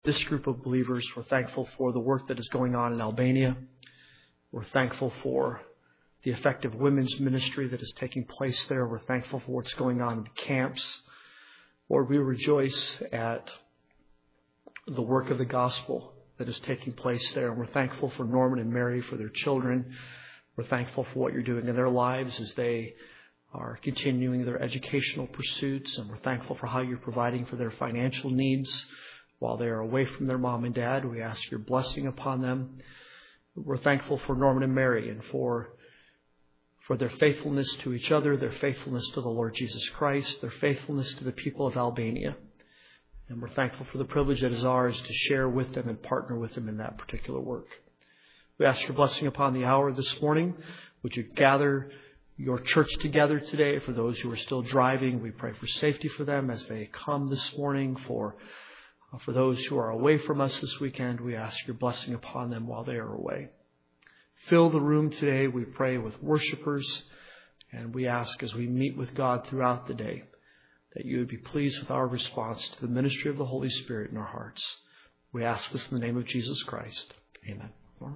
this group of believers. We're thankful for the work that is going on in Albania. We're thankful for the effective women's ministry that is taking place there. We're thankful for what's going on in camps. Lord, we rejoice at the work of the gospel that is taking place there. And we're thankful for Norman and Mary, for their children. We're thankful for what you're doing in their lives as they are continuing their educational pursuits. And we're thankful for how you're providing for their financial needs while they are away from their mom and dad. We ask your blessing upon them. We're thankful for Norman and Mary and for their faithfulness to each other, their faithfulness to the Lord Jesus Christ, their faithfulness to the people of Albania. And we're thankful for the privilege that is ours to share with them and partner with them in that particular work. We ask your blessing upon the hour this morning. Would you gather your church together today? For those who are still driving, we pray for safety for them as they come this morning. For those who are away from us this weekend, we ask your blessing upon them while they are away. Fill the room today, we pray, with worshipers. And we ask as we meet with God throughout the day that you would be pleased with our response to the ministry of the Holy Spirit in our hearts. We ask this in the name of Jesus Christ. Amen. Well,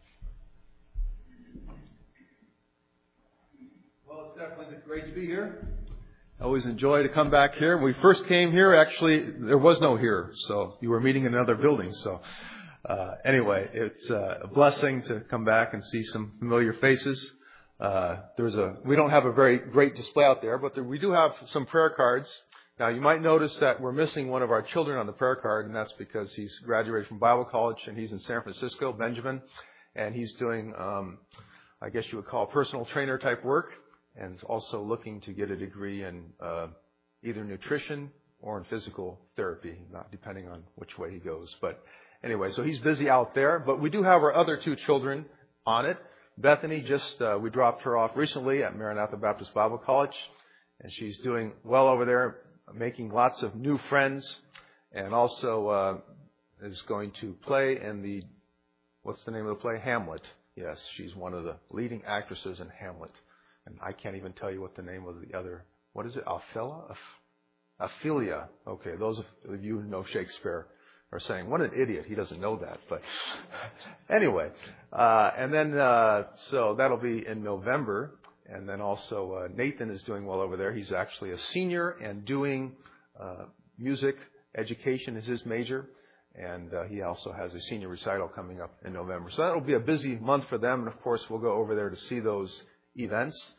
it's definitely great to be here. I always enjoy to come back here. When we first came here, actually, there was no here. So you were meeting in another building. So anyway, it's a blessing to come back and see some familiar faces. We don't have a very great display out there, but we do have some prayer cards. Now, you might notice that we're missing one of our children on the prayer card, and that's because he's graduated from Bible college, and he's in San Francisco, Benjamin, and he's doing, I guess you would call personal trainer type work, and is also looking to get a degree in either nutrition or in physical therapy, not depending on which way he goes. But anyway, so he's busy out there, but we do have our other two children on it. Bethany, we dropped her off recently at Maranatha Baptist Bible College, and she's doing well over there, making lots of new friends, and also is going to play in what's the name of the play? Hamlet. Yes, she's one of the leading actresses in Hamlet, and I can't even tell you what the name of the other, what is it, Ophelia. Okay, those of you who know Shakespeare are saying, what an idiot, he doesn't know that. But anyway, and then so that'll be in November. And then also Nathan is doing well over there. He's actually a senior and doing music education is his major. And he also has a senior recital coming up in November. So that'll be a busy month for them. And of course, we'll go over there to see those events.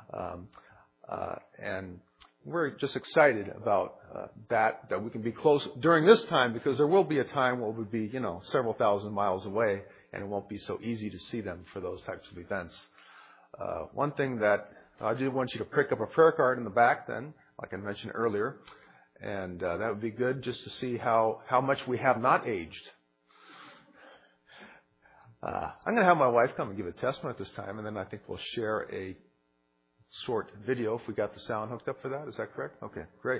And we're just excited about that we can be close during this time, because there will be a time where we'll be, several thousand miles away, and it won't be so easy to see them for those types of events. One thing that I do want you to pick up a prayer card in the back then, like I mentioned earlier, and that would be good just to see how much we have not aged. I'm going to have my wife come and give a testimony at this time, and then I think we'll share a short video if we got the sound hooked up for that. Is that correct? Okay, great.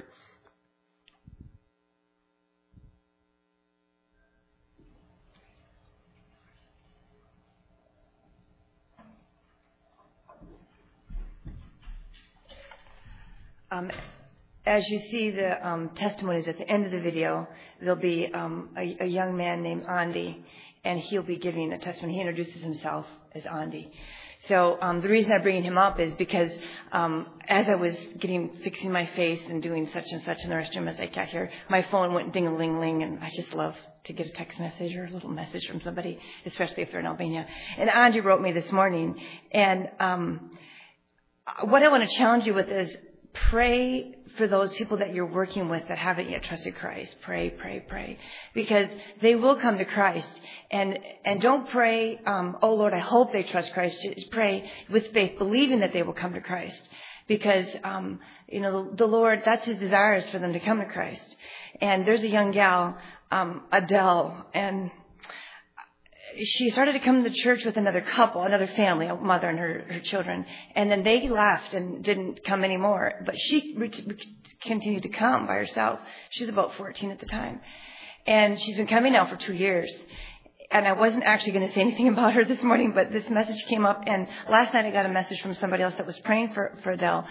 As you see the testimonies at the end of the video, there'll be a young man named Andy, and he'll be giving a testimony. He introduces himself as Andy. So the reason I'm bringing him up is because as I was fixing my face and doing such and such in the restroom as I got here, my phone went ding-a-ling-ling, and I just love to get a text message or a little message from somebody, especially if they're in Albania. And Andy wrote me this morning, and what I want to challenge you with is pray for those people that you're working with that haven't yet trusted Christ. Pray, pray, pray. Because they will come to Christ. And don't pray, oh Lord, I hope they trust Christ. Just pray with faith, believing that they will come to Christ. Because, the Lord, that's His desire is for them to come to Christ. And there's a young gal, Adele, and she started to come to church with another couple, another family, a mother and her children. And then they left and didn't come anymore. But she continued to come by herself. She was about 14 at the time. And she's been coming now for 2 years. And I wasn't actually going to say anything about her this morning, but this message came up. And last night I got a message from somebody else that was praying for Adele.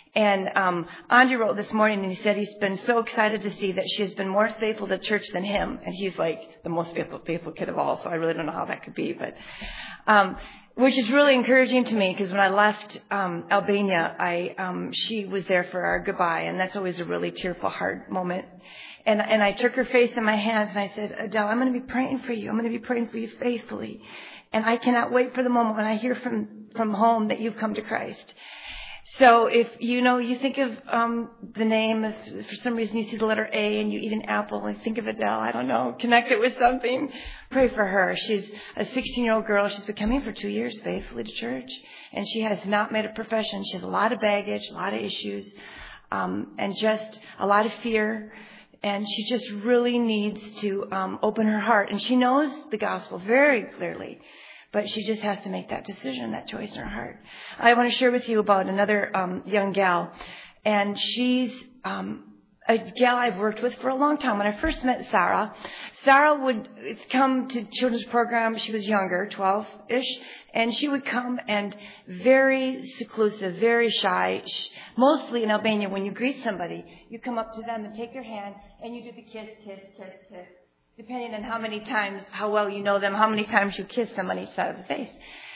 And Andy wrote this morning, and he said he's been so excited to see that she has been more faithful to church than him. And he's like the most faithful kid of all, so I really don't know how that could be. But which is really encouraging to me, because when I left Albania, she was there for our goodbye, and that's always a really tearful, hard moment. And I took her face in my hands, and I said, Adele, I'm going to be praying for you. I'm going to be praying for you faithfully. And I cannot wait for the moment when I hear from home that you've come to Christ. So if you think of the name, if for some reason you see the letter A and you eat an apple and think of Adele, I don't know, connect it with something, pray for her. She's a 16-year-old girl. She's been coming for 2 years faithfully to church, and she has not made a profession. She has a lot of baggage, a lot of issues, and just a lot of fear. And she just really needs to open her heart. And she knows the gospel very clearly, but she just has to make that decision, that choice in her heart. I want to share with you about another young gal. And she's a gal I've worked with for a long time. When I first met Sarah would come to children's program. She was younger, 12-ish. And she would come and very seclusive, very shy. Mostly in Albania, when you greet somebody, you come up to them and take their hand and you do the kiss, kiss, kiss, kiss. Depending on how well you know them, how many times you kiss them on each side of the face.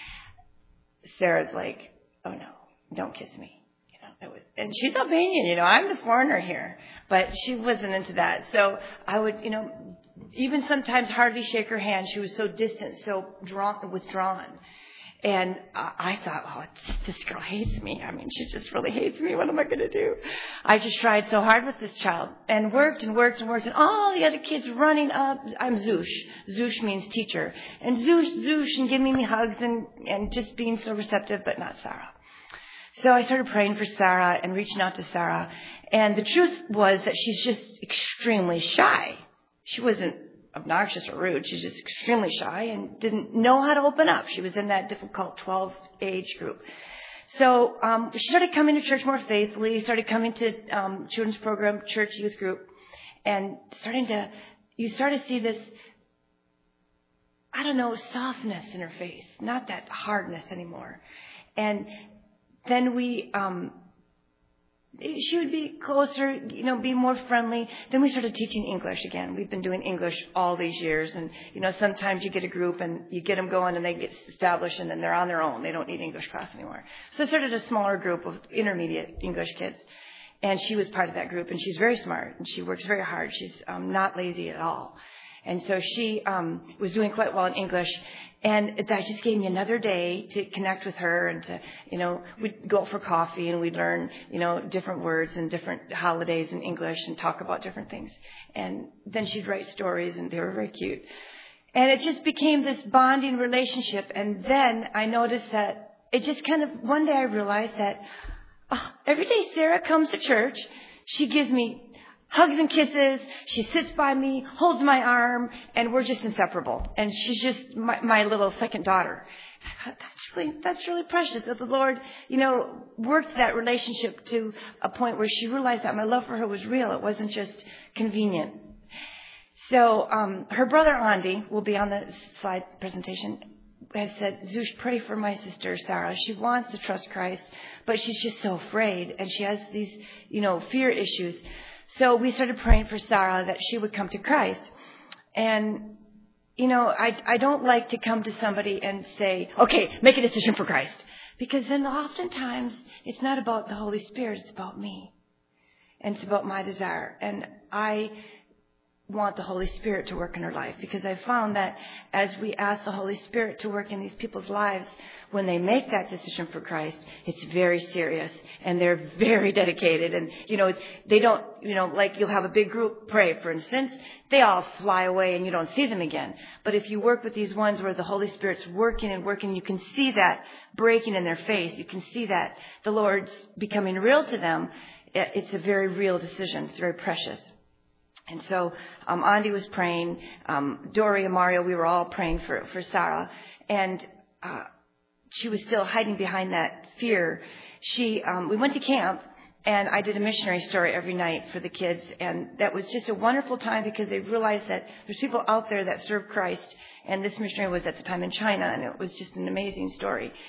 Sarah's like, oh no, don't kiss me. And she's Albanian, I'm the foreigner here, but she wasn't into that. So I would, even sometimes hardly shake her hand. She was so distant, so withdrawn. And I thought, oh, this girl hates me. I mean, she just really hates me. What am I going to do? I just tried so hard with this child and worked. And all the other kids running up. I'm Zush. Zush means teacher. And Zush, and giving me hugs and just being so receptive, but not Sarah. So I started praying for Sarah and reaching out to Sarah. And the truth was that she's just extremely shy. She wasn't obnoxious or rude. She's just extremely shy and didn't know how to open up. She was in that difficult 12 age group. So she started coming to church more faithfully, started coming to children's program, church youth group, and you start to see this, softness in her face, not that hardness anymore. And then she would be closer, be more friendly. Then we started teaching English again. We've been doing English all these years. And, sometimes you get a group and you get them going and they get established and then they're on their own. They don't need English class anymore. So I started a smaller group of intermediate English kids. And she was part of that group. And she's very smart and she works very hard. She's not lazy at all. And so she was doing quite well in English. And that just gave me another day to connect with her and to, we'd go out for coffee and we'd learn, different words and different holidays in English and talk about different things. And then she'd write stories and they were very cute. And it just became this bonding relationship. And then I noticed that it just one day I realized that every day Sarah comes to church, she gives me hugs and kisses. She sits by me, holds my arm, and we're just inseparable. And she's just my little second daughter. I thought, that's really precious that the Lord, worked that relationship to a point where she realized that my love for her was real. It wasn't just convenient. So her brother Andy will be on the slide presentation. Has said, Zush, pray for my sister Sarah. She wants to trust Christ, but she's just so afraid, and she has these, fear issues. So we started praying for Sarah that she would come to Christ. And, I don't like to come to somebody and say, okay, make a decision for Christ. Because then oftentimes it's not about the Holy Spirit, it's about me. And it's about my desire. And I want the Holy Spirit to work in her life, because I found that as we ask the Holy Spirit to work in these people's lives, when they make that decision for Christ, it's very serious and they're very dedicated. And, they don't, like you'll have a big group pray, for instance, they all fly away and you don't see them again. But if you work with these ones where the Holy Spirit's working and working, you can see that breaking in their face. You can see that the Lord's becoming real to them. It's a very real decision. It's very precious. And so Andy was praying, Dory and Mario, we were all praying for Sarah. And she was still hiding behind that fear. We went to camp, and I did a missionary story every night for the kids. And that was just a wonderful time, because they realized that there's people out there that serve Christ. And this missionary was at the time in China, and it was just an amazing story.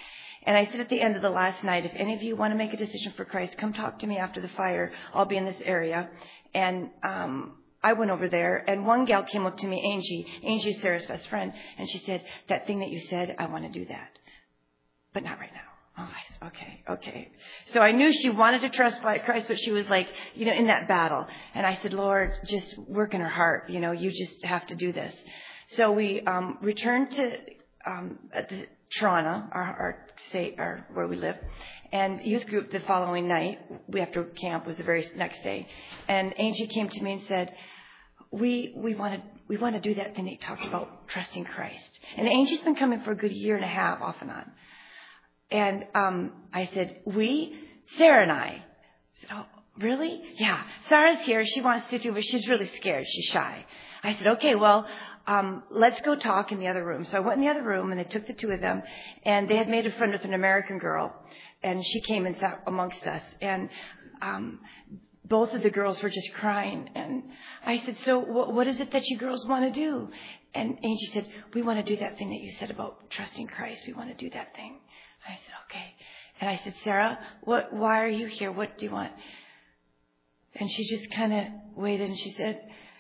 And I said at the end of the last night, if any of you want to make a decision for Christ, come talk to me after the fire. I'll be in this area. And I went over there, and one gal came up to me, Angie. Angie is Sarah's best friend. And she said, that thing that you said, I want to do that. But not right now. Oh, I said, okay. So I knew she wanted to trust Christ, but she was like, in that battle. And I said, Lord, just work in her heart. You just have to do this. So we returned to at the Toronto, our state, where we live, and youth group the following night. We after camp was the very next day, and Angie came to me and said, "We want to do that thing that you talked about, trusting Christ." And Angie's been coming for a good year and a half, off and on. And I said, Sarah and I said, "Oh, really? Yeah, Sarah's here. She wants to do, but she's really scared. She's shy." I said, "Okay, well, let's go talk in the other room." So I went in the other room, and they took the two of them, and they had made a friend with an American girl, and she came and sat amongst us, and both of the girls were just crying. And I said, "So what is it that you girls want to do?" And Angie said, "We want to do that thing that you said about trusting Christ. We want to do that thing." I said, "Okay." And I said, "Sarah, why are you here? What do you want?" And she just kind of waited, and she said,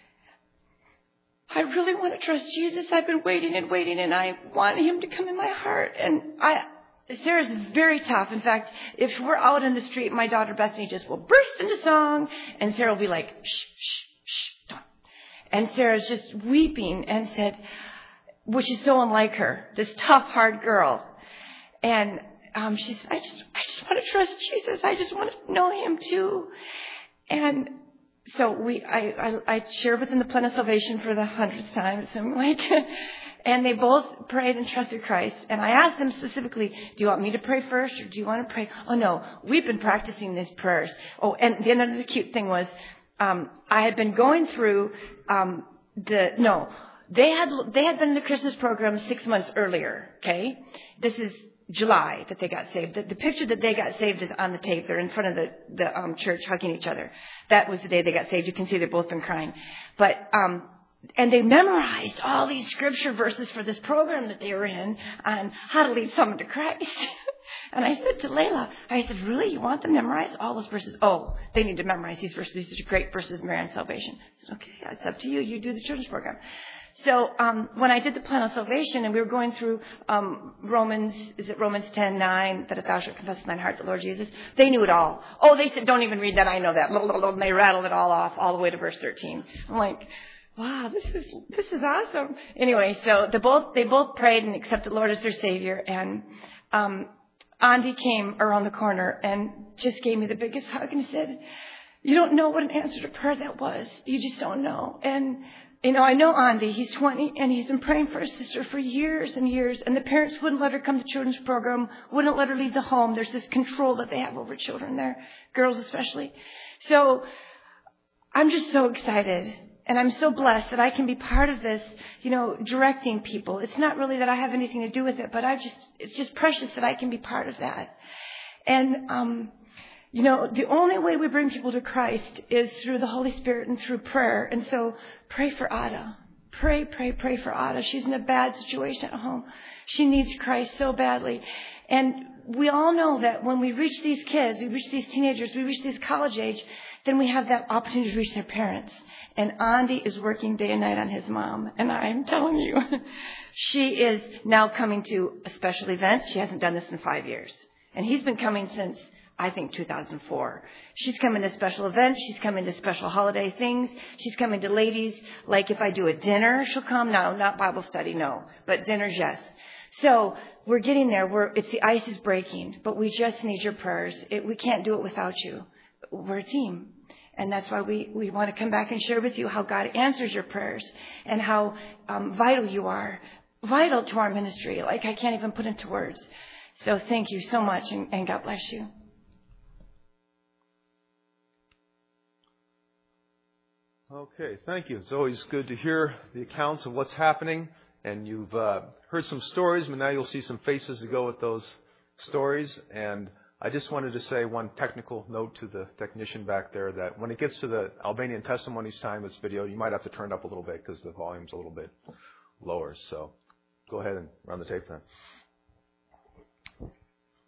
"I really want to trust Jesus. I've been waiting, and I want him to come in my heart." And Sarah's very tough. In fact, if we're out in the street, my daughter Bethany just will burst into song, and Sarah will be like, "Shh, shh, shh, don't." And Sarah's just weeping and said, which is so unlike her, this tough, hard girl. And she said, I just want to trust Jesus. I just want to know him too. And so I shared with them the plan of salvation for the 100th time. So I'm like, and they both prayed and trusted Christ. And I asked them specifically, "Do you want me to pray first, or do you want to pray?" "Oh no, we've been practicing these prayers." Oh, and the other cute thing was, I had been going through they had been in the Christmas program 6 months earlier. Okay, this is July that they got saved. The picture that they got saved is on the tape. They're in front of the church hugging each other. That was the day they got saved. You can see they've both been crying. But and they memorized all these scripture verses for this program that they were in on how to lead someone to Christ. And I said to Layla, I said, "Really? You want them to memorize all those verses?" "Oh, they need to memorize these verses. These are great verses, Mary, on salvation." I said, "Okay, it's up to you. You do the children's program." So when I did the plan of salvation, and we were going through Romans 10:9, that if thou shalt confess in thine heart the Lord Jesus, they knew it all. Oh, they said, "Don't even read that. I know that." And they rattled it all off all the way to verse 13. I'm like, wow, this is awesome. Anyway, so they both prayed and accepted the Lord as their Savior. And Andy came around the corner and just gave me the biggest hug and said, "You don't know what an answer to prayer that was. You just don't know." And I know Andy, he's 20, and he's been praying for his sister for years and years, and the parents wouldn't let her come to children's program, wouldn't let her leave the home. There's this control that they have over children there, girls especially. So I'm just so excited, and I'm so blessed that I can be part of this, directing people. It's not really that I have anything to do with it, but it's just precious that I can be part of that. And, the only way we bring people to Christ is through the Holy Spirit and through prayer. And so pray for Ada. Pray for Ada. She's in a bad situation at home. She needs Christ so badly. And we all know that when we reach these kids, we reach these teenagers, we reach this college age, then we have that opportunity to reach their parents. And Andy is working day and night on his mom. And I'm telling you, she is now coming to a special event. She hasn't done this in 5 years. And he's been coming since, I think, 2004. She's coming to special events. She's coming to special holiday things. She's coming to ladies. Like if I do a dinner, she'll come. No, not Bible study, no. But dinners, yes. So we're getting there. The ice is breaking. But we just need your prayers. We can't do it without you. We're a team. And that's why we want to come back and share with you how God answers your prayers and how vital you are. Vital to our ministry. Like I can't even put into words. So thank you so much, and God bless you. Okay, thank you. It's always good to hear the accounts of what's happening. And you've heard some stories, but now you'll see some faces to go with those stories. And I just wanted to say one technical note to the technician back there that when it gets to the Albanian testimonies time, this video, you might have to turn it up a little bit because the volume's a little bit lower. So go ahead and run the tape then.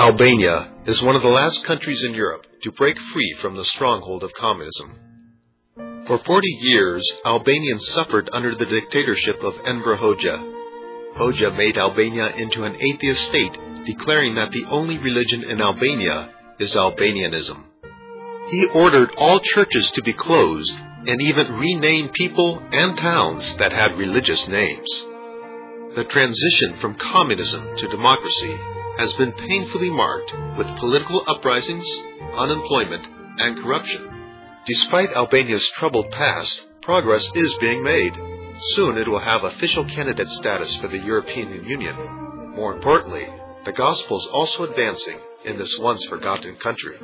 Albania is one of the last countries in Europe to break free from the stronghold of communism. For 40 years, Albanians suffered under the dictatorship of Enver Hoxha. Hoxha made Albania into an atheist state, declaring that the only religion in Albania is Albanianism. He ordered all churches to be closed and even renamed people and towns that had religious names. The transition from communism to democracy has been painfully marked with political uprisings, unemployment, and corruption. Despite Albania's troubled past, progress is being made. Soon it will have official candidate status for the European Union. More importantly, the gospel is also advancing in this once forgotten country.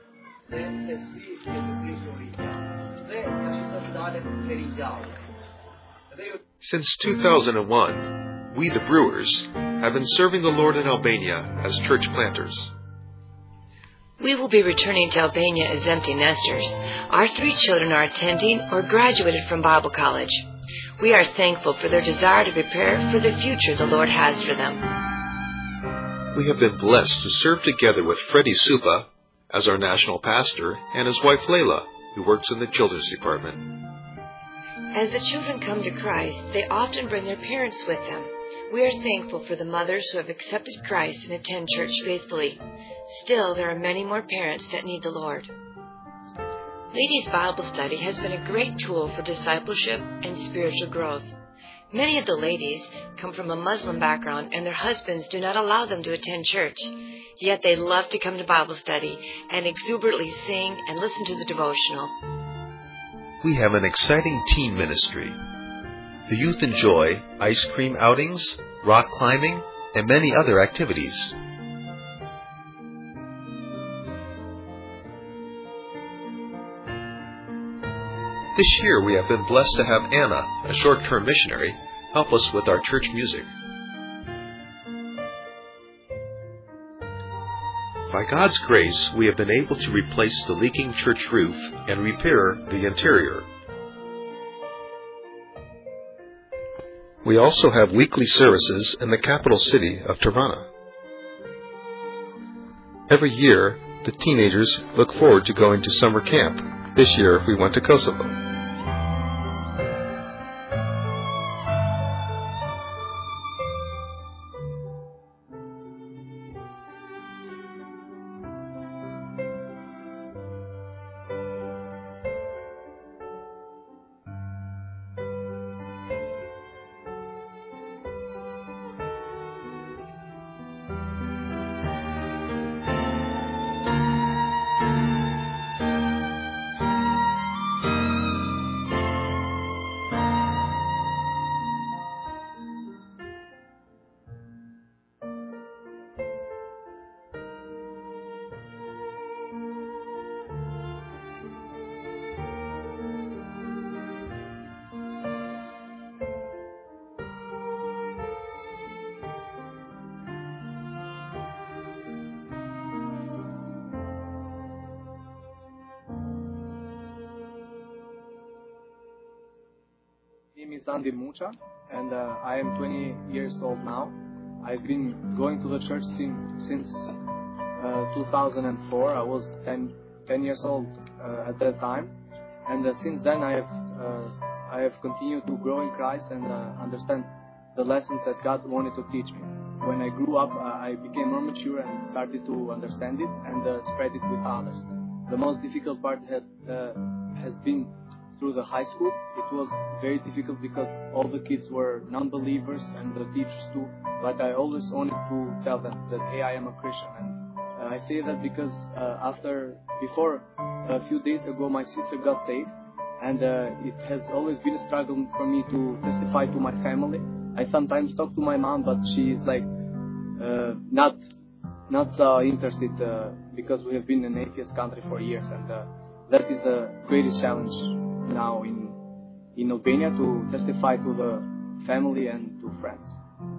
Since 2001, we the Brewers have been serving the Lord in Albania as church planters. We will be returning to Albania as empty nesters. Our 3 children are attending or graduated from Bible college. We are thankful for their desire to prepare for the future the Lord has for them. We have been blessed to serve together with Freddie Supa as our national pastor and his wife Layla, who works in the children's department. As the children come to Christ, they often bring their parents with them. We are thankful for the mothers who have accepted Christ and attend church faithfully. Still, there are many more parents that need the Lord. Ladies' Bible Study has been a great tool for discipleship and spiritual growth. Many of the ladies come from a Muslim background and their husbands do not allow them to attend church. Yet they love to come to Bible study and exuberantly sing and listen to the devotional. We have an exciting teen ministry. The youth enjoy ice cream outings, rock climbing, and many other activities. This year we have been blessed to have Anna, a short-term missionary, help us with our church music. By God's grace, we have been able to replace the leaking church roof and repair the interior. We also have weekly services in the capital city of Tirana. Every year, the teenagers look forward to going to summer camp. This year, we went to Kosovo. My name is Andy Mucha, and I am 20 years old now. I've been going to the church since 2004. I was 10 years old at that time, and since then I have continued to grow in Christ and understand the lessons that God wanted to teach me. When I grew up, I became more mature and started to understand it and spread it with others. The most difficult part has been through the high school. It was very difficult because all the kids were non-believers and the teachers too, but I always wanted to tell them that, hey, I am a Christian. And I say that because before a few days ago, my sister got saved, and it has always been a struggle for me to testify to my family. I sometimes talk to my mom, but she is like not so interested because we have been in an atheist country for years, and that is the greatest challenge now in Albania, to testify to the family and to friends.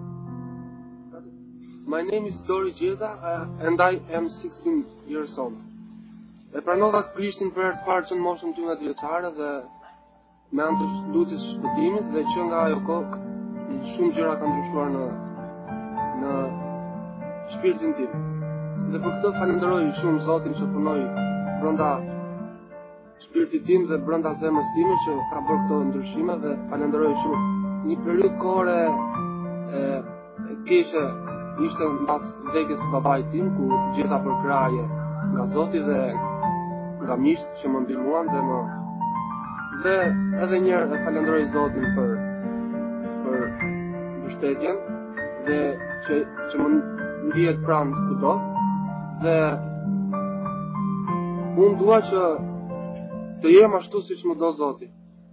My name is Dori Gjeda, and I am 16 years old. E pranova Krishtin për herë të parë që në moshën 12 vjeçare dhe me anë të lutjes së shpëtimit, dhe që nga ajo kohë shumë gjëra kanë ndryshuar në shpirtin tim. Dhe për këtë falenderoj shumë Zotin që punoi brenda shpirtit tim dhe brenda zemrës time që ka bërë këto ndryshime dhe falenderoj shumë. Një periudhë kohore e keqe ishte mbas vdekjes së babait tim, ku gjeta përkraje nga Zoti dhe nga miqt që më ndihmuan dhe edhe një herë e falenderoj Zotin për mbështetjen dhe që më ndihet pranë kudo. Dhe unë dua që të jem ashtu siç më do Zoti.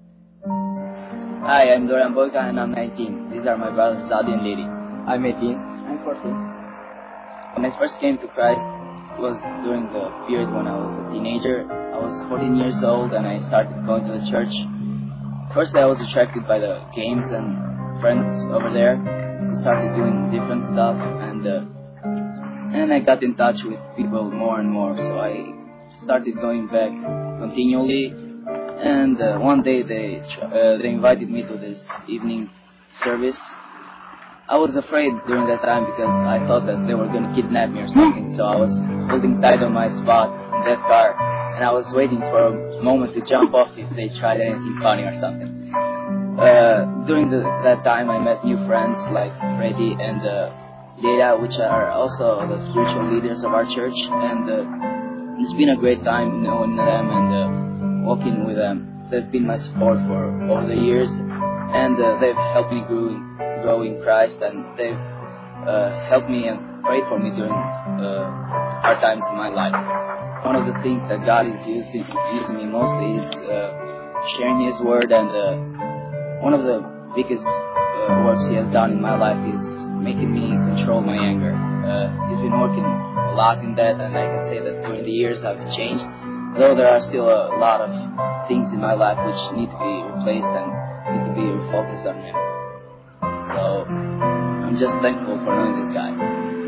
Hi, I'm Dorian Boyka and I'm 19. These are my brothers Zadi and Lady. I'm 18. I'm 14. When I first came to Christ, it was during the period when I was a teenager. I was 14 years old and I started going to the church. First I was attracted by the games and friends over there. I started doing different stuff and I got in touch with people more and more. So I started going back continually. And one day they invited me to this evening service. I was afraid during that time because I thought that they were going to kidnap me or something. So I was holding tight on my spot in that car, and I was waiting for a moment to jump off if they tried anything funny or something. During that time, I met new friends like Freddy and Leila, which are also the spiritual leaders of our church. And it's been a great time knowing them and walking with them. They've been my support for over the years, and they've helped me grow in Christ, and they've helped me and prayed for me during hard times in my life. One of the things that God is using me mostly is sharing His Word, and one of the biggest works He has done in my life is making me control my anger. He's been working a lot in that, and I can say that during the years I've changed. Though there are still a lot of things in my life which need to be replaced and need to be refocused on Him. So I'm just thankful for knowing this guy.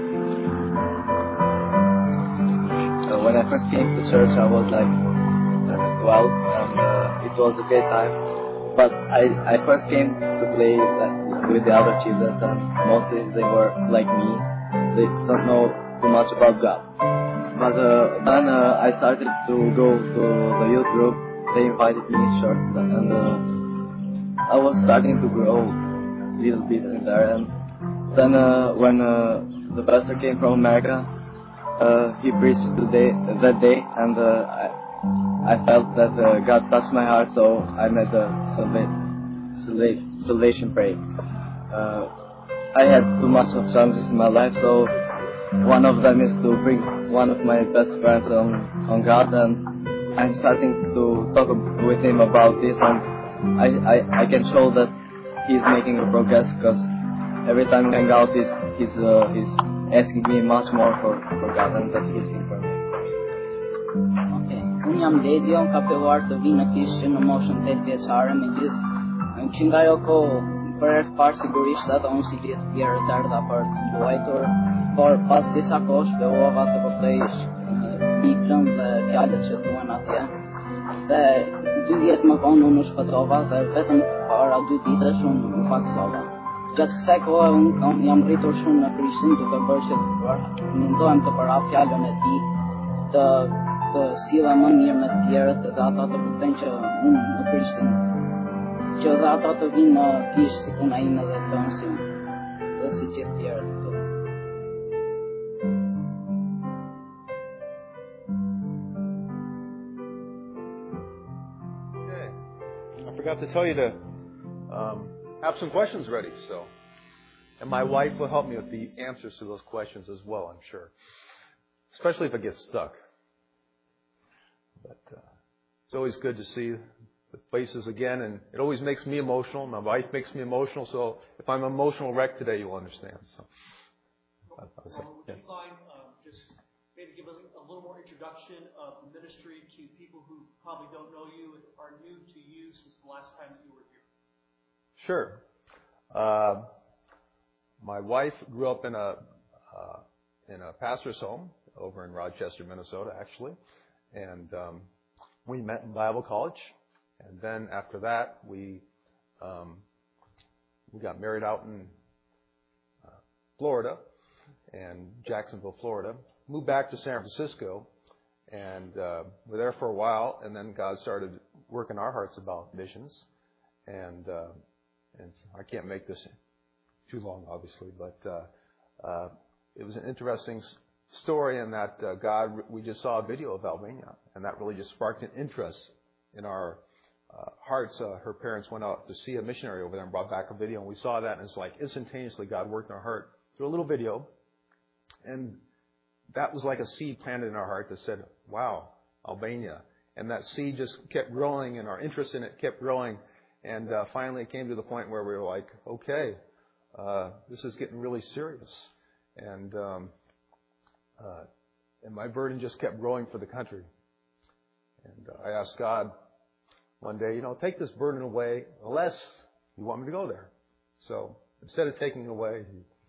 When I first came to church, I was like 12, and it was a great time. But I first came to play with the other children, and mostly they were like me. They don't know too much about God. But then I started to go to the youth group. They invited me, and I was starting to grow a little bit in there. And then when the pastor came from America, he preached that day, and I felt that God touched my heart, so I made the salvation prayer. I had too much of challenges in my life, so one of them is to bring one of my best friends on God, and I'm starting to talk with him about this, and I can show that he's making a progress, because every time we hang out, he's asking me much more for God, and that's a good thing for me. Okay. Unë jam Ledi, unë ka filluar të vi në kishë në moshën 8 vjeçare, megjithëse që nga ajo kohë për herë të parë sigurisht atë unë si gjithë tjerët erdha për të luajtur, por pas disa kohë shpjegova të kuptoj Biblën dhe fjalët që thuhen atje. Dhe 2 vjet më vonë unë u shpëtova dhe vetëm para 2 ditësh unë u paksova. Gjatë kësaj kohe unë jam rritur shumë në Krishtin duke bërë që mundohem të përhap fjalën e Tij, të sillem më mirë me të tjerët dhe ata të kuptojnë që unë në Krishtin, që dhe ata të vinë në kishë si puna ime dhe të bëhen si unë, dhe si gjithë tjerët këtu. I forgot to tell you to have some questions ready, and my wife will help me with the answers to those questions as well, I'm sure, especially if it gets stuck. But it's always good to see the faces again, and it always makes me emotional. My wife makes me emotional, so if I'm an emotional wreck today, you'll understand. So, would you mind just maybe give a little more introduction of the ministry to people who probably don't know you and are new to you since the last time that you were here? Sure. My wife grew up in a pastor's home over in Rochester, Minnesota, actually, and we met in Bible college, and then after that we got married out in Florida, and Jacksonville, Florida, moved back to San Francisco, and we're there for a while, and then God started working our hearts about missions, and I can't make this too long, obviously, but it was an interesting story in that we just saw a video of Albania, and that really just sparked an interest in our hearts. Her parents went out to see a missionary over there and brought back a video, and we saw that, and it's like instantaneously God worked in our heart through a little video, and that was like a seed planted in our heart that said, wow, Albania. And that seed just kept growing, and our interest in it kept growing, and finally it came to the point where we were like, okay, this is getting really serious. And my burden just kept growing for the country. And I asked God one day, take this burden away unless you want me to go there. So instead of taking it away,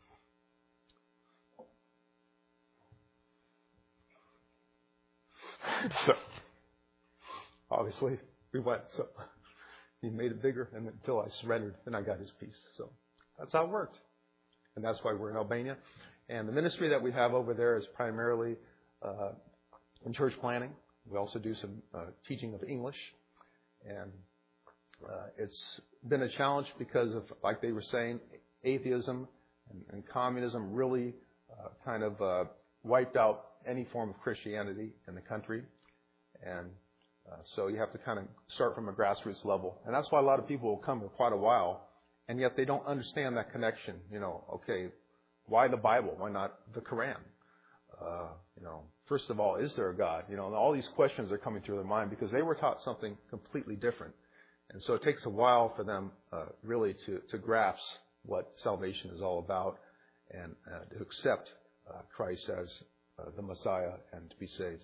so obviously we went. So he made it bigger, and until I surrendered, then I got his peace. So that's how it worked. And that's why we're in Albania. And the ministry that we have over there is primarily in church planning. We also do some teaching of English. And it's been a challenge because of, like they were saying, atheism and communism really kind of wiped out any form of Christianity in the country. And so you have to kind of start from a grassroots level. And that's why a lot of people will come for quite a while, and yet they don't understand that connection. Okay, why the Bible? Why not the Quran? First of all, is there a God? And all these questions are coming through their mind because they were taught something completely different. And so it takes a while for them really to grasp what salvation is all about and to accept Christ as the Messiah and to be saved.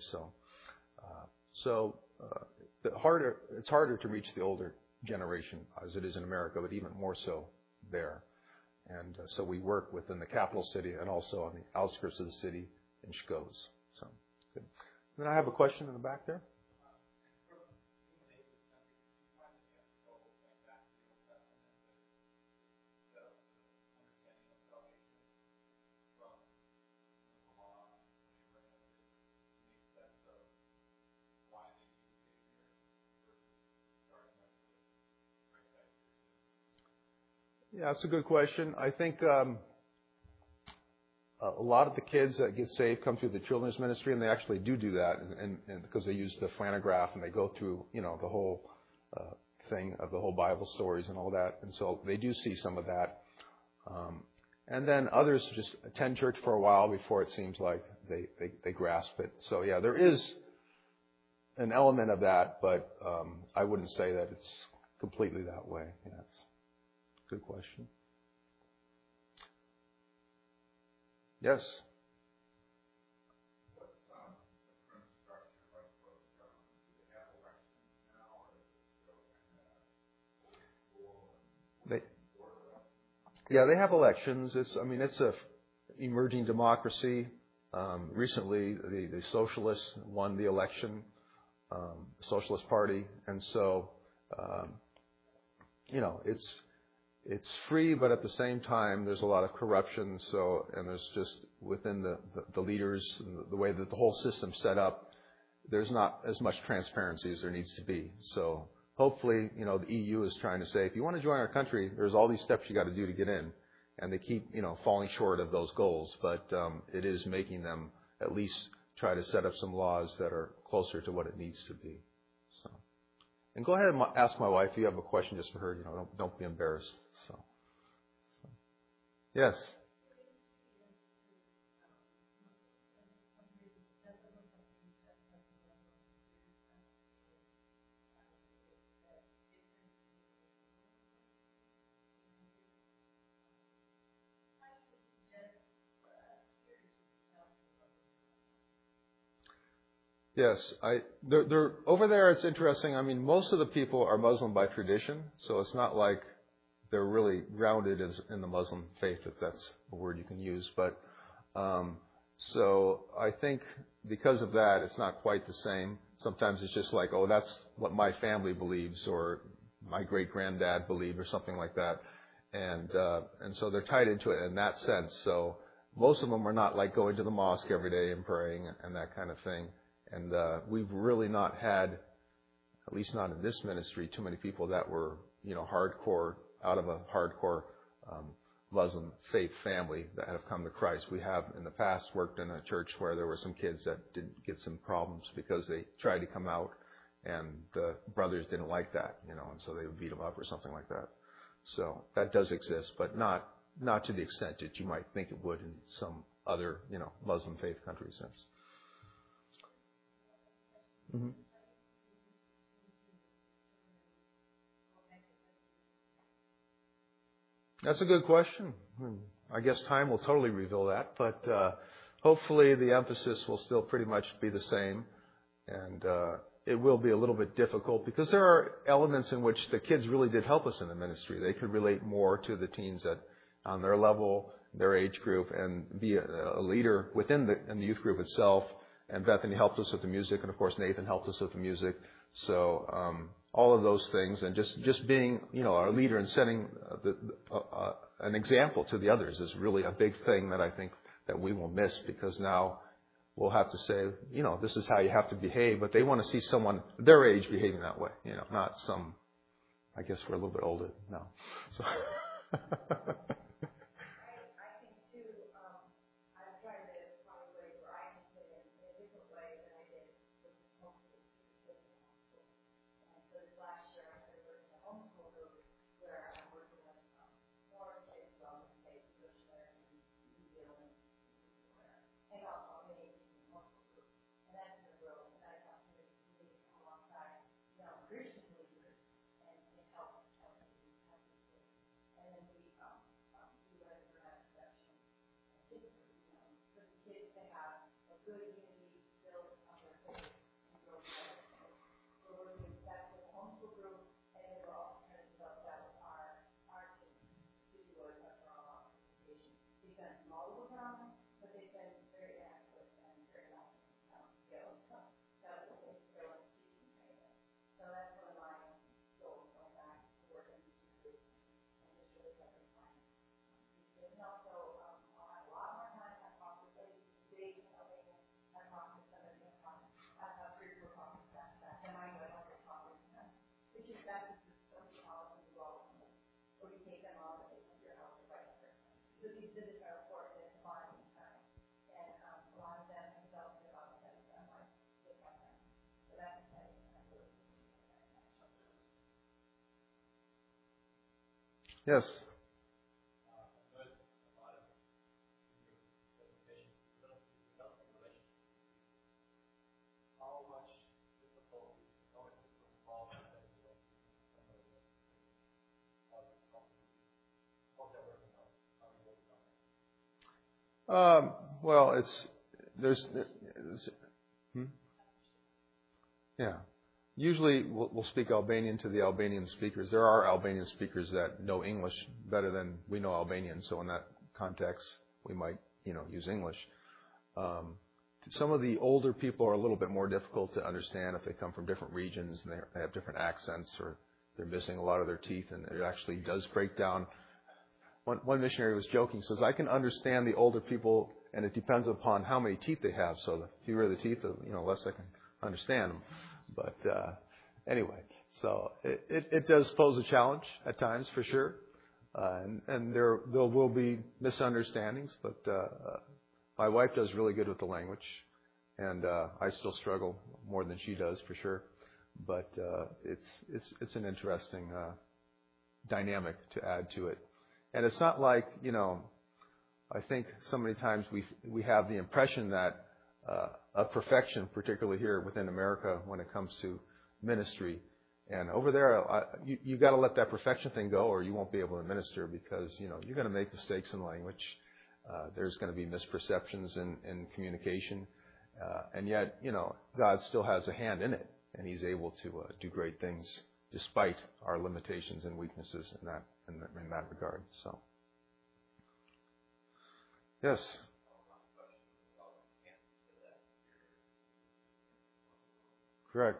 So it's harder to reach the older generation as it is in America, but even more so there. And so we work within the capital city and also on the outskirts of the city in Shkoz. So good. And then I have a question in the back there. Yeah, that's a good question. I think a lot of the kids that get saved come through the children's ministry, and they actually do that, and because they use the flannograph and they go through, the whole thing of the whole Bible stories and all that, and so they do see some of that. And then others just attend church for a while before it seems like they grasp it. So yeah, there is an element of that, but I wouldn't say that it's completely that way. Yeah, it's a good question. Yes. They have elections. It's a emerging democracy. Recently, the socialists won the election, Socialist Party, and so it's free, but at the same time, there's a lot of corruption. And there's just within the leaders, and the way that the whole system's set up, there's not as much transparency as there needs to be. So hopefully, the EU is trying to say, if you want to join our country, there's all these steps you got to do to get in, and they keep, falling short of those goals. But it is making them at least try to set up some laws that are closer to what it needs to be. So, and go ahead and ask my wife if you have a question just for her. Don't be embarrassed. So. Yes. Yes, they're over there. It's interesting. Most of the people are Muslim by tradition, so it's not like they're really grounded in the Muslim faith, if that's a word you can use. But so I think because of that, it's not quite the same. Sometimes it's just like, oh, that's what my family believes, or my great granddad believed, or something like that, and so they're tied into it in that sense. So most of them are not like going to the mosque every day and praying and that kind of thing. And we've really not had, at least not in this ministry, too many people that were, hardcore, out of a hardcore Muslim faith family that have come to Christ. We have in the past worked in a church where there were some kids that did get some problems because they tried to come out and the brothers didn't like that, and so they would beat them up or something like that. So that does exist, but not to the extent that you might think it would in some other, Muslim faith countries. Mm-hmm. That's a good question. I guess time will totally reveal that, but hopefully the emphasis will still pretty much be the same, and it will be a little bit difficult because there are elements in which the kids really did help us in the ministry. They could relate more to the teens on their level, their age group, and be a leader within the youth group itself. And Bethany helped us with the music, and of course Nathan helped us with the music. So all of those things, and just being, our leader and setting an example to the others is really a big thing that I think that we will miss, because now we'll have to say, this is how you have to behave, but they want to see someone their age behaving that way, not some, I guess we're a little bit older now. So. Yes. Well, yeah. Usually we'll speak Albanian to the Albanian speakers. There are Albanian speakers that know English better than we know Albanian, so in that context we might, use English. Some of the older people are a little bit more difficult to understand if they come from different regions and they have different accents, or they're missing a lot of their teeth, and it actually does break down. One missionary was joking, says, I can understand the older people, and it depends upon how many teeth they have. So the fewer the teeth, the less I can understand them. But anyway, so it does pose a challenge at times, for sure. And there will be misunderstandings, but my wife does really good with the language, and I still struggle more than she does, for sure. But it's an interesting dynamic to add to it. And it's not like, I think so many times we have the impression that of perfection, particularly here within America when it comes to ministry. And over there, you got to let that perfection thing go, or you won't be able to minister, because, you're going to make mistakes in language. There's going to be misperceptions in communication. And yet, God still has a hand in it, and He's able to do great things despite our limitations and weaknesses in that regard. So, yes. Correct.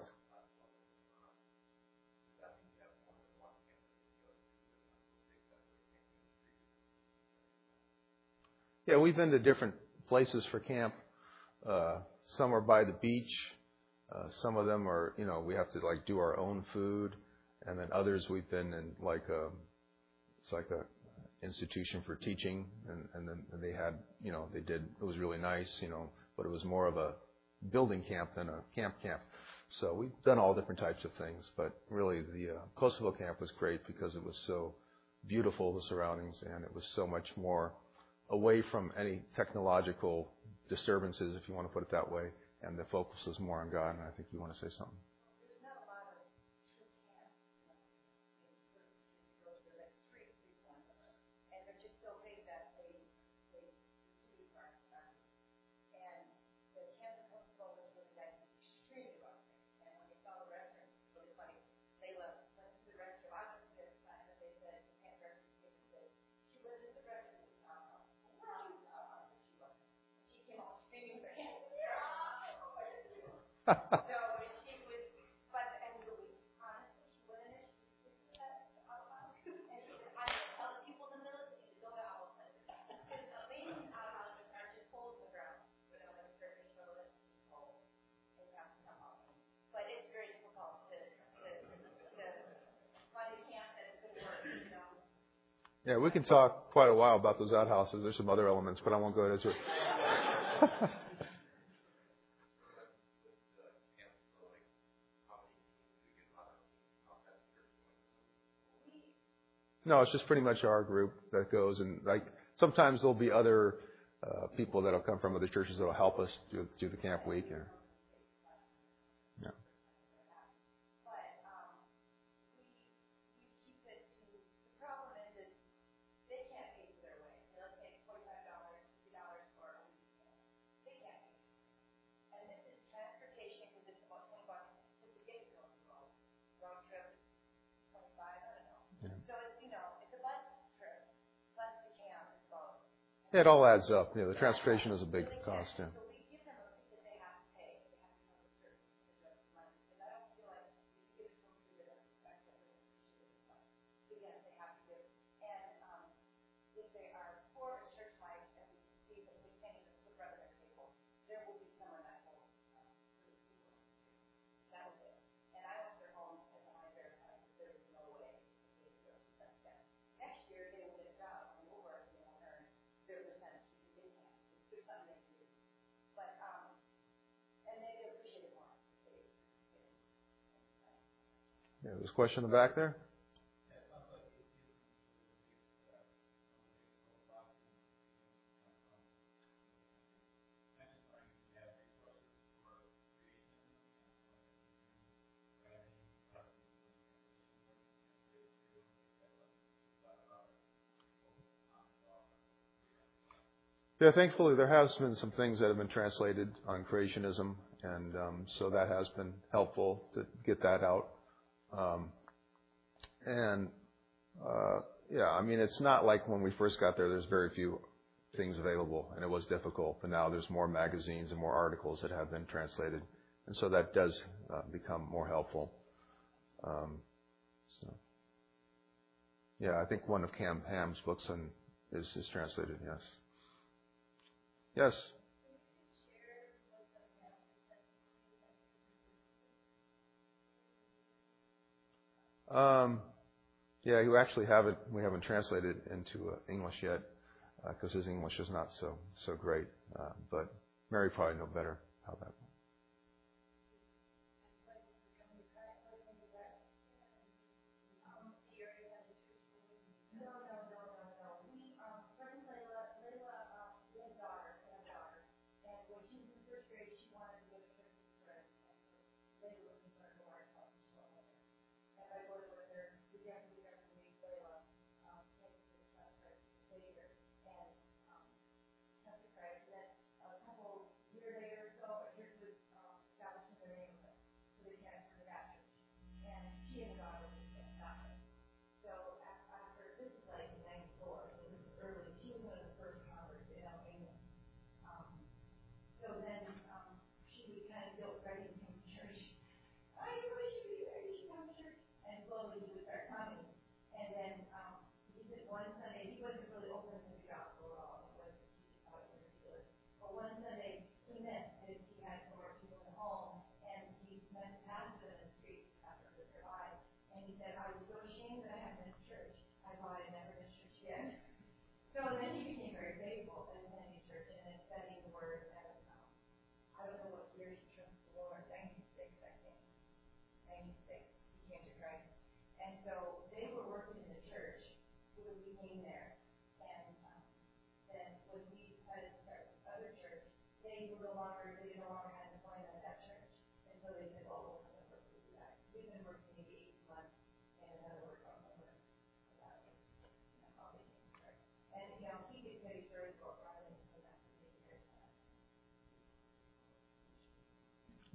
Yeah, we've been to different places for camp. Some are by the beach. Some of them are, we have to like do our own food. And then others we've been in it's like a institution for teaching. And then they had, it was really nice, but it was more of a building camp than a camp. So we've done all different types of things. But really the Kosovo camp was great because it was so beautiful, the surroundings, and it was so much more away from any technological disturbances, if you want to put it that way, and the focus was more on God. And I think you want to say something. There's not a lot of true camps in go to like three ones, and they're just so big that they really are. And the camp in Kosovo was really like extremely welcoming. And when they saw the restaurant, it was really funny. They went to the restaurant. I was there at the time, and they said, the camp restaurant said, she went into the restaurant. She came out screaming with her hands in the air. So she was, but and honestly, she went in there. She was that outhouse, and she said, "I tell the people in the military to go to outhouses. Because Albanian outhouses are just holes in the ground. We don't have a surface show that's just holes. They have to come out. But it's very difficult to find a camp that's going to work, Yeah, we can talk quite a while about those outhouses. There's some other elements, but I won't go into it. No, it's just pretty much our group that goes, and like sometimes there'll be other people that'll come from other churches that'll help us through the camp week. Yeah. It all adds up. The transportation is a big cost. Yeah. Yeah, there's a question in the back there. Yeah, thankfully there has been some things that have been translated on creationism, and so that has been helpful to get that out. Yeah, I mean, it's not like when we first got there's very few things available, and it was difficult, but now there's more magazines and more articles that have been translated, and so that does become more helpful. Yeah, I think one of Cam Ham's books is translated, yes. Yes. Yeah, we actually we haven't translated it into English yet, because his English is not so great. But Mary probably know better how that.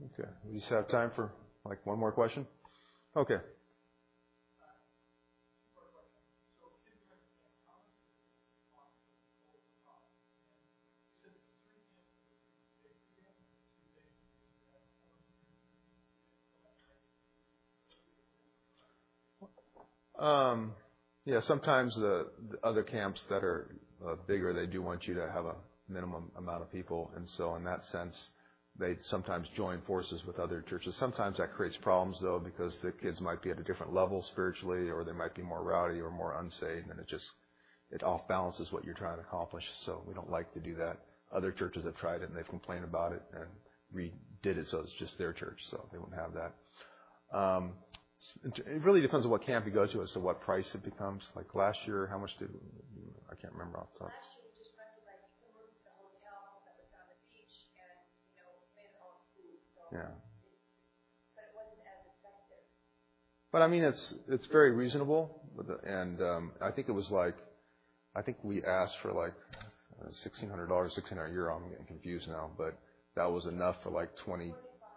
Okay. We just have time for like one more question. Okay. Yeah, sometimes the other camps that are bigger, they do want you to have a minimum amount of people. And so in that sense, they sometimes join forces with other churches. Sometimes that creates problems, though, because the kids might be at a different level spiritually, or they might be more rowdy or more unsaved, and it off balances what you're trying to accomplish. So we don't like to do that. Other churches have tried it, and they've complained about it and redid it so it's just their church, so they wouldn't have that. It really depends on what camp you go to as to what price it becomes. Like last year, how much I can't remember off the top. Last year we just rented like a room at the hotel that was on the beach and, made our own food. So Yeah. But it wasn't as effective. But I mean, it's very reasonable, and I think we asked for like $1,600, $1,600 euro. I'm getting confused now, but that was enough for like 20.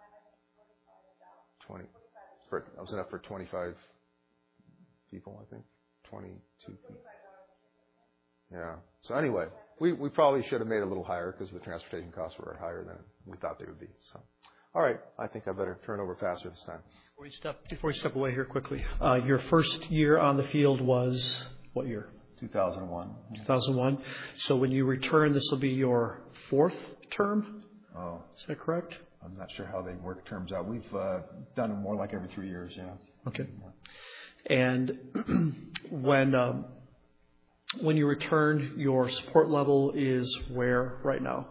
That was enough for 25 people, I think. 22 people. Yeah. So anyway, we probably should have made it a little higher because the transportation costs were higher than we thought they would be. So, all right. I think I better turn over Pastor this time. Before you step away here quickly, your first year on the field was what year? 2001. 2001. So when you return, this will be your fourth term? Oh. Is that correct? I'm not sure how they work terms out. We've done them more like every 3 years, yeah. Okay. And when you return, your support level is where right now?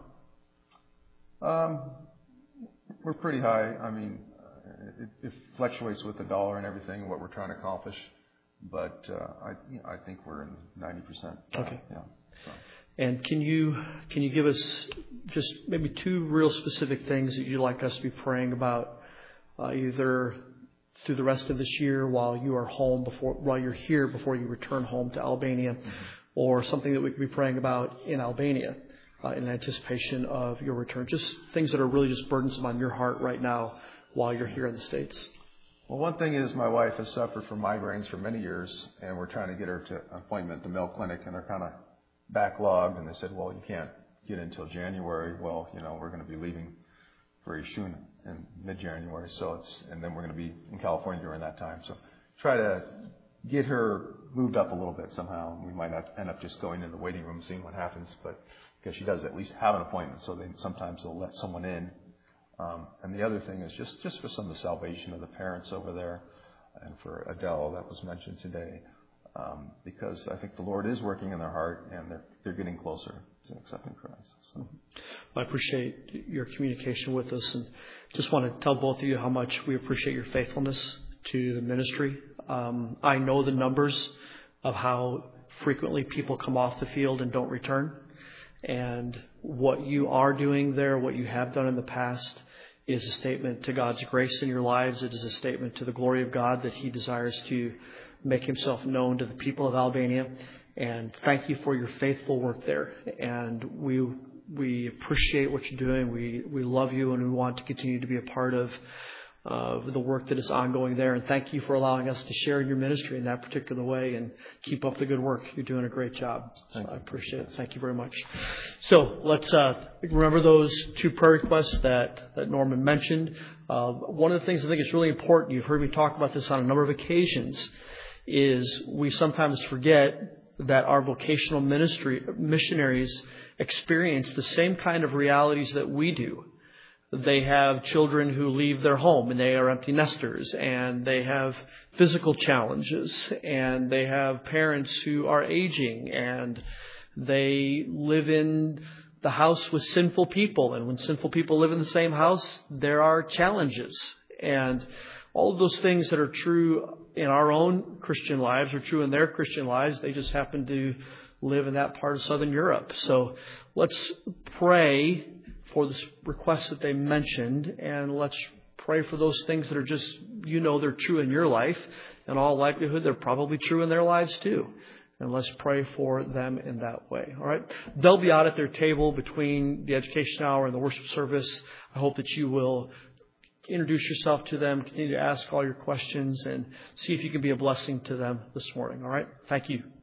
We're pretty high. I mean, it fluctuates with the dollar and everything, what we're trying to accomplish. But I think we're in 90%. Okay. Yeah. So. And can you give us just maybe two real specific things that you'd like us to be praying about, either through the rest of this year while you're here before you return home to Albania, mm-hmm. or something that we could be praying about in Albania in anticipation of your return? Just things that are really just burdensome on your heart right now while you're here in the States. Well, one thing is my wife has suffered from migraines for many years, and we're trying to get her to an appointment at the Mayo Clinic, and they're kind of backlogged, and they said, well, you can't get in until January. Well, we're going to be leaving very soon in mid-January, and then we're going to be in California during that time. So try to get her moved up a little bit somehow. We might not end up just going in the waiting room, seeing what happens, but because she does at least have an appointment, so sometimes they'll let someone in. And the other thing is just for some of the salvation of the parents over there, and for Adele, that was mentioned today. Because I think the Lord is working in their heart, and they're getting closer to accepting Christ. So. I appreciate your communication with us, and just want to tell both of you how much we appreciate your faithfulness to the ministry. I know the numbers of how frequently people come off the field and don't return, and what you are doing there, what you have done in the past, is a statement to God's grace in your lives. It is a statement to the glory of God that He desires to make Himself known to the people of Albania. And thank you for your faithful work there. And we appreciate what you're doing. We love you, and we want to continue to be a part of the work that is ongoing there. And thank you for allowing us to share in your ministry in that particular way, and keep up the good work. You're doing a great job. So I appreciate it. Thank you very much. So let's remember those two prayer requests that Norman mentioned. One of the things I think is really important, you've heard me talk about this on a number of occasions, is we sometimes forget that our vocational missionaries experience the same kind of realities that we do. They have children who leave their home and they are empty nesters, and they have physical challenges, and they have parents who are aging, and they live in the house with sinful people. And when sinful people live in the same house, there are challenges. And all of those things that are true in our own Christian lives are true in their Christian lives. They just happen to live in that part of Southern Europe. So let's pray for the requests that they mentioned, and let's pray for those things that are just, they're true in your life. In all likelihood, they're probably true in their lives too. And let's pray for them in that way. All right. They'll be out at their table between the education hour and the worship service. I hope that you will introduce yourself to them, continue to ask all your questions, and see if you can be a blessing to them this morning. All right? Thank you.